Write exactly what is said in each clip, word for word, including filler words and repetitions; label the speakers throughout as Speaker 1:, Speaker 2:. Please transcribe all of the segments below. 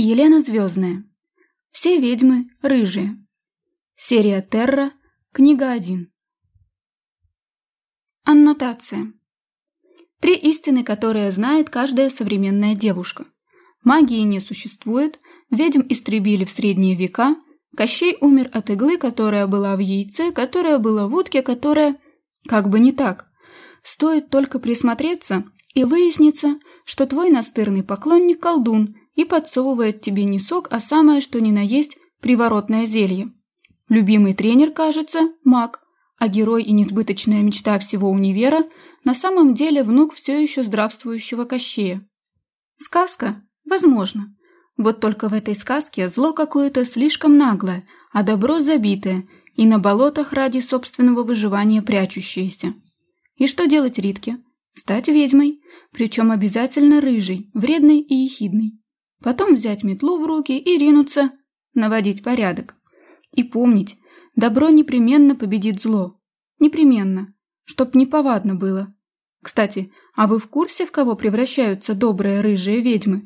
Speaker 1: Елена Звездная. Все ведьмы рыжие. Серия Терра. Книга один. Аннотация. Три истины, которые знает каждая современная девушка. Магии не существует, ведьм истребили в средние века, Кощей умер от иглы, которая была в яйце, которая была в утке, которая... Как бы не так. Стоит только присмотреться, и выяснится, что твой настырный поклонник колдун и подсовывает тебе не сок, а самое что ни на есть приворотное зелье. Любимый тренер, кажется, маг, а герой и несбыточная мечта всего универа на самом деле внук все еще здравствующего Кощея. Сказка? Возможно. Вот только в этой сказке зло какое-то слишком наглое, а добро забитое, и на болотах ради собственного выживания прячущееся. И что делать Ритке? Стать ведьмой, причем обязательно рыжей, вредной и ехидной. Потом взять метлу в руки и ринуться наводить порядок. И помнить, добро непременно победит зло. Непременно, чтоб неповадно было. Кстати, а вы в курсе, в кого превращаются добрые рыжие ведьмы?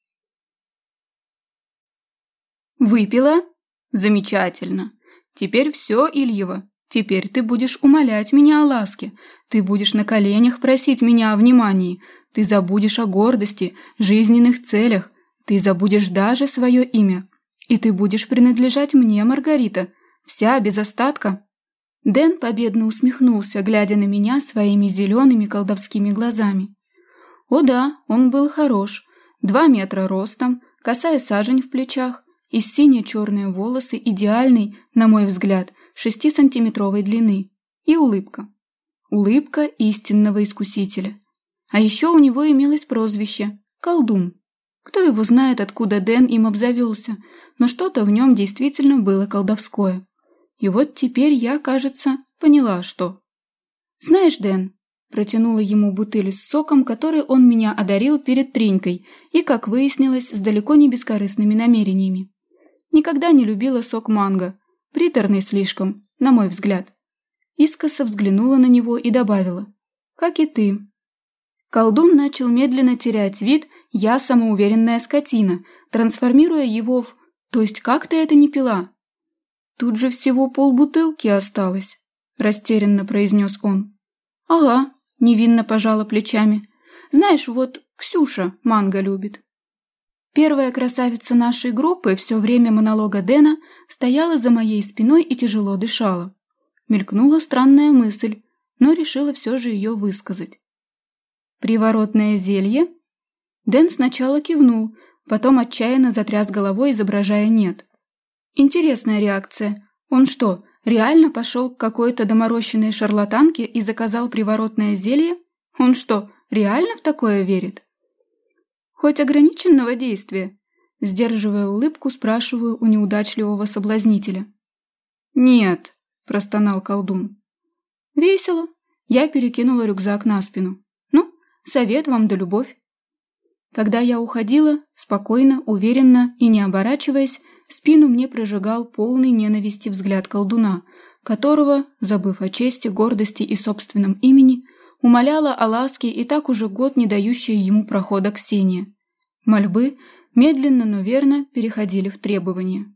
Speaker 1: Выпила? Замечательно. Теперь все, Ильева. Теперь ты будешь умолять меня о ласке. Ты будешь на коленях просить меня о внимании. Ты забудешь о гордости, жизненных целях. Ты забудешь даже свое имя. И ты будешь принадлежать мне, Маргарита. Вся, без остатка. Дэн победно усмехнулся, глядя на меня своими зелеными колдовскими глазами. О да, он был хорош. Два метра ростом, косая сажень в плечах, и сине-черные волосы идеальной, на мой взгляд, шестисантиметровой длины. И улыбка. Улыбка истинного искусителя. А еще у него имелось прозвище – колдун. Кто его знает, откуда Дэн им обзавелся, но что-то в нем действительно было колдовское. И вот теперь я, кажется, поняла, что... «Знаешь, Дэн», – протянула ему бутыль с соком, который он меня одарил перед тренькой, и, как выяснилось, с далеко не бескорыстными намерениями. Никогда не любила сок манго, приторный слишком, на мой взгляд. Искоса взглянула на него и добавила: «Как и ты». Колдун начал медленно терять вид, я самоуверенная скотина, трансформируя его в... То есть как ты это не пила? Тут же всего полбутылки осталось, растерянно произнес он. Ага, невинно пожала плечами. Знаешь, вот Ксюша манго любит. Первая красавица нашей группы все время монолога Дэна стояла за моей спиной и тяжело дышала. Мелькнула странная мысль, но решила все же ее высказать. «Приворотное зелье?» Дэн сначала кивнул, потом отчаянно затряс головой, изображая «нет». Интересная реакция. Он что, реально пошел к какой-то доморощенной шарлатанке и заказал приворотное зелье? Он что, реально в такое верит? Хоть ограниченного действия? Сдерживая улыбку, спрашиваю у неудачливого соблазнителя. «Нет», – простонал колдун. «Весело». Я перекинула рюкзак на спину. «Ну, совет вам да любовь». Когда я уходила, спокойно, уверенно и не оборачиваясь, спину мне прожигал полный ненависти взгляд колдуна, которого, забыв о чести, гордости и собственном имени, умоляла о ласке и так уже год не дающая ему прохода Ксения. Мольбы, медленно, но верно, переходили в требования.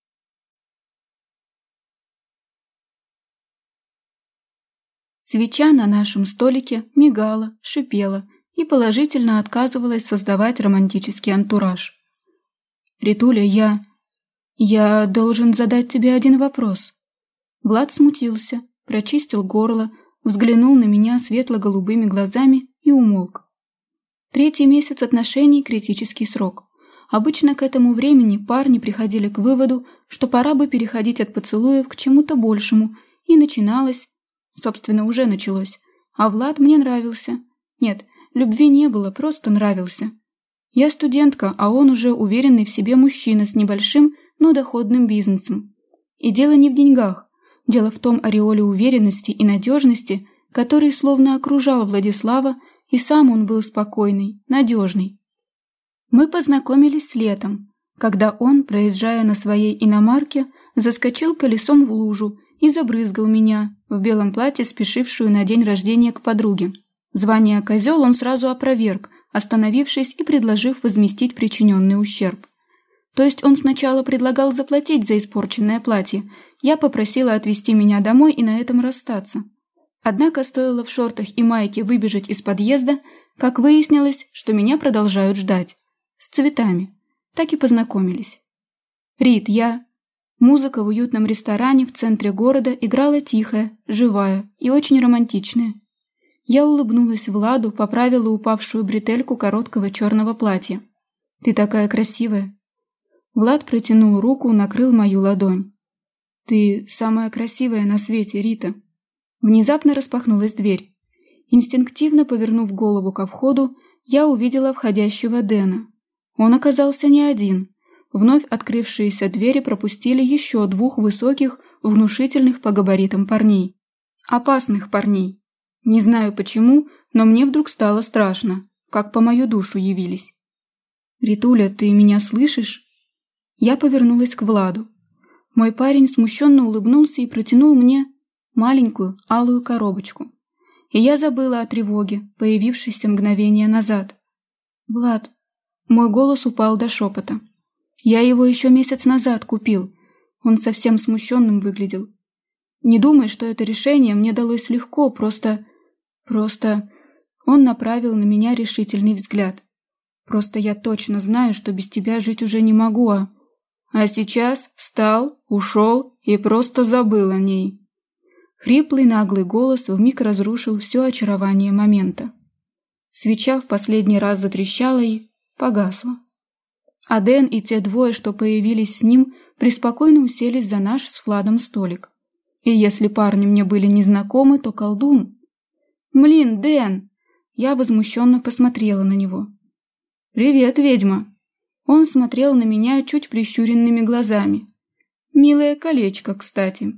Speaker 1: Свеча на нашем столике мигала, шипела и положительно отказывалась создавать романтический антураж. «Ритуля, я... я должен задать тебе один вопрос». Влад смутился, прочистил горло, взглянул на меня светло-голубыми глазами и умолк. Третий месяц отношений – критический срок. Обычно к этому времени парни приходили к выводу, что пора бы переходить от поцелуев к чему-то большему, и начиналось, собственно, уже началось. А Влад мне нравился. Нет, любви не было, просто нравился. Я студентка, а он уже уверенный в себе мужчина с небольшим, но доходным бизнесом. И дело не в деньгах. Дело в том ореоле уверенности и надежности, который словно окружал Владислава, и сам он был спокойный, надежный. Мы познакомились летом, когда он, проезжая на своей иномарке, заскочил колесом в лужу и забрызгал меня, в белом платье, спешившую на день рождения к подруге. Звание «козел» он сразу опроверг, остановившись и предложив возместить причиненный ущерб. То есть он сначала предлагал заплатить за испорченное платье. Я попросила отвезти меня домой и на этом расстаться. Однако стоило в шортах и майке выбежать из подъезда, как выяснилось, что меня продолжают ждать. С цветами. Так и познакомились. Рит, я... Музыка в уютном ресторане в центре города играла тихая, живая и очень романтичная. Я улыбнулась Владу, поправила упавшую бретельку короткого черного платья. «Ты такая красивая!» Влад протянул руку, накрыл мою ладонь. «Ты самая красивая на свете, Рита!» Внезапно распахнулась дверь. Инстинктивно повернув голову ко входу, я увидела входящего Дэна. Он оказался не один. Вновь открывшиеся двери пропустили еще двух высоких, внушительных по габаритам парней. Опасных парней. Не знаю почему, но мне вдруг стало страшно, как по мою душу явились. «Ритуля, ты меня слышишь?» Я повернулась к Владу. Мой парень смущенно улыбнулся и протянул мне маленькую алую коробочку. И я забыла о тревоге, появившейся мгновение назад. «Влад...» Мой голос упал до шепота. «Я его еще месяц назад купил. Он совсем смущенным выглядел. Не думай, что это решение мне далось легко, просто... Просто...» Он направил на меня решительный взгляд. «Просто я точно знаю, что без тебя жить уже не могу, а...» «А сейчас встал, ушел и просто забыл о ней». Хриплый наглый голос вмиг разрушил все очарование момента. Свеча в последний раз затрещала и погасла. А Дэн и те двое, что появились с ним, преспокойно уселись за наш с Владом столик. И если парни мне были незнакомы, то колдун... «Млин, Дэн!» Я возмущенно посмотрела на него. «Привет, ведьма!» Он смотрел на меня чуть прищуренными глазами. «Милое колечко, кстати».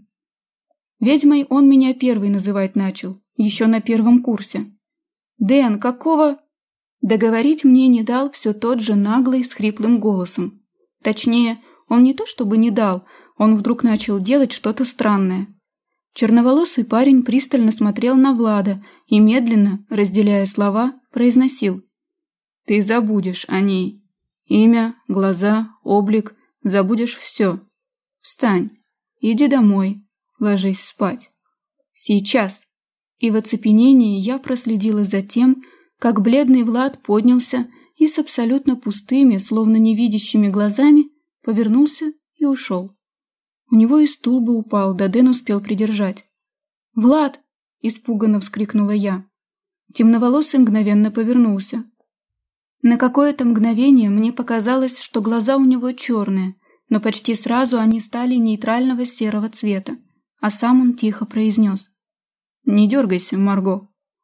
Speaker 1: Ведьмой он меня первый называть начал, еще на первом курсе. «Дэн, какого...» Договорить мне не дал все тот же наглый с хриплым голосом. Точнее, он не то чтобы не дал, он вдруг начал делать что-то странное. Черноволосый парень пристально смотрел на Влада и медленно, разделяя слова, произносил: «Ты забудешь о ней. Имя, глаза, облик, забудешь все. Встань, иди домой, ложись спать. Сейчас». И в оцепенении я проследила за тем, как бледный Влад поднялся и с абсолютно пустыми, словно невидящими глазами, повернулся и ушел. У него и стул бы упал, да Дэн успел придержать. «Влад!» – испуганно вскрикнула я. Темноволосый мгновенно повернулся. На какое-то мгновение мне показалось, что глаза у него черные, но почти сразу они стали нейтрального серого цвета, а сам он тихо произнес: «Не дергайся, Марго».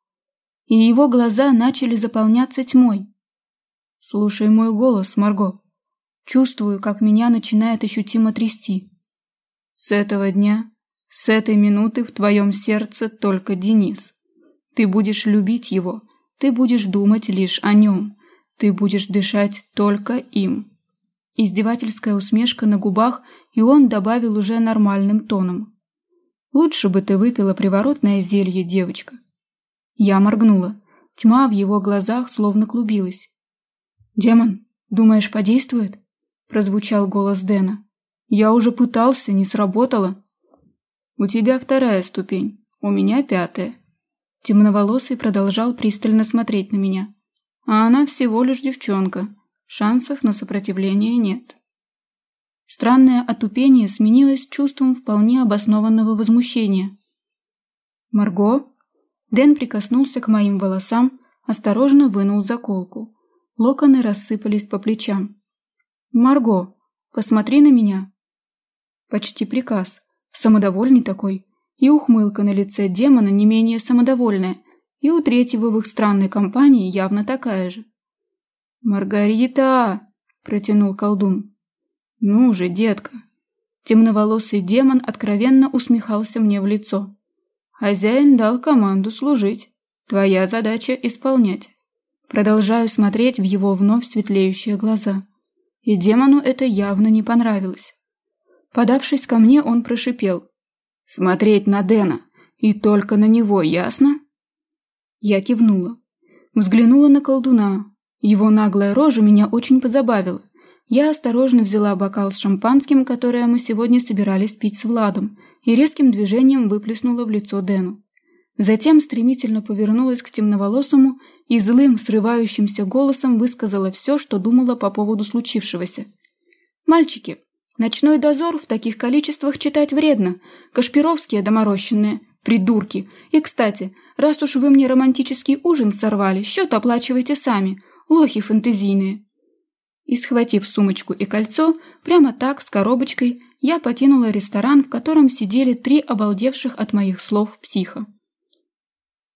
Speaker 1: И его глаза начали заполняться тьмой. «Слушай мой голос, Марго. Чувствую, как меня начинает ощутимо трясти. С этого дня, с этой минуты в твоем сердце только Денис. Ты будешь любить его, ты будешь думать лишь о нем, ты будешь дышать только им». Издевательская усмешка на губах, и он добавил уже нормальным тоном: «Лучше бы ты выпила приворотное зелье, девочка». Я моргнула. Тьма в его глазах словно клубилась. «Демон, думаешь, подействует?» – прозвучал голос Дэна. «Я уже пытался, не сработало». «У тебя вторая ступень, у меня пятая». Темноволосый продолжал пристально смотреть на меня. «А она всего лишь девчонка. Шансов на сопротивление нет». Странное отупение сменилось чувством вполне обоснованного возмущения. «Марго?» Дэн прикоснулся к моим волосам, осторожно вынул заколку. Локоны рассыпались по плечам. «Марго, посмотри на меня». Почти приказ, самодовольный такой, и ухмылка на лице демона не менее самодовольная, и у третьего в их странной компании явно такая же. «Маргарита!» – протянул колдун. «Ну же, детка!» Темноволосый демон откровенно усмехался мне в лицо. «Хозяин дал команду служить. Твоя задача исполнять». Продолжаю смотреть в его вновь светлеющие глаза. И демону это явно не понравилось. Подавшись ко мне, он прошипел: «Смотреть на Дэна, и только на него, ясно?» Я кивнула. Взглянула на колдуна. Его наглая рожа меня очень позабавила. Я осторожно взяла бокал с шампанским, которое мы сегодня собирались пить с Владом, и резким движением выплеснула в лицо Дэну. Затем стремительно повернулась к темноволосому и злым, срывающимся голосом высказала все, что думала по поводу случившегося. «Мальчики, ночной дозор в таких количествах читать вредно. Кашпировские доморощенные, придурки. И, кстати, раз уж вы мне романтический ужин сорвали, счет оплачивайте сами, лохи фэнтезийные». И, схватив сумочку и кольцо, прямо так, с коробочкой, я покинула ресторан, в котором сидели три обалдевших от моих слов психа.